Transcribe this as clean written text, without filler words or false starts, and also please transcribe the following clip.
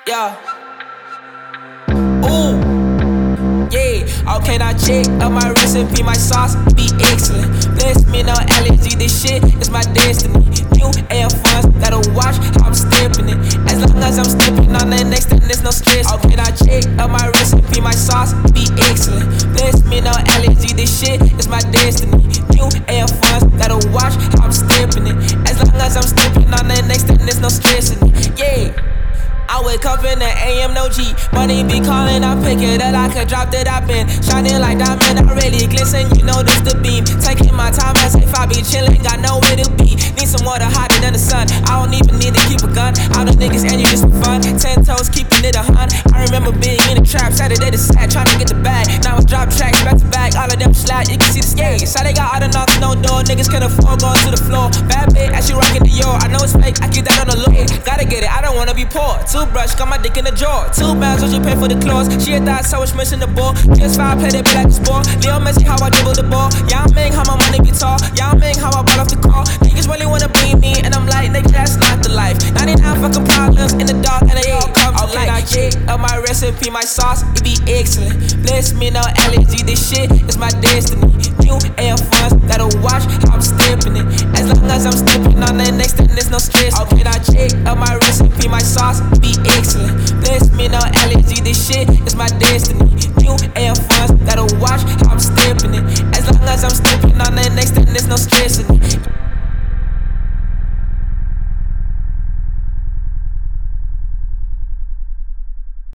Yeah. Ooh. Yeah. Okay, now check up my recipe, my sauce be excellent. Bless me, no allergy, this shit is my destiny. New Air Force, gotta watch how I'm stepping it. As long as I'm stepping on the next, then there's no stress. Okay, now check up my recipe, my sauce be excellent. Bless me, no allergy, this shit is my destiny. New Air Force, gotta watch how I'm stepping it. As long as I'm stepping on the next, then there's no stressing it. Yeah. I wake up in the AM, no G. Money be calling, I pick it up like a drop that I've been shining like diamond, I really glisten, you know this the beam. Taking my time as if I be chilling, got nowhere to be. Need some water hotter than the sun. I don't even need to keep a gun. All the niggas and you just for fun. 10 toes, keeping it 100. I remember being in the trap, Saturday to Sat, trying to get the bag. Now I drop tracks back to back, all of them slide, you can see the stage. So they got all the knocks, no door, niggas can afford going to the floor. Bad bitch, as she rockin' the Dior, I know it's fake, I keep that on the low. Gotta get it, I don't wanna be poor. Toothbrush, got my dick in the drawer. 2 pounds, what you pay for the claws? She a thought, so it's missing the ball. Just 5, play that bit like a sport. Leo Messi, how I dribble the ball. Y'all Ming, how my money be tall. Y'all Ming, how I ball off the call. Niggas really wanna be me, and I'm like, nigga, that's not the life. 99 fucking problems in the dark, and they all come to light. I check up my recipe, my sauce, it be excellent. Bless me, no allergy, this shit is my destiny. New Air Force, gotta watch how I'm stepping it. As long as I'm stepping on the next, then there's no stress. Okay, I check up my recipe, my sauce, be excellent. Bless me, no allergy, this shit is my destiny. New Air Force.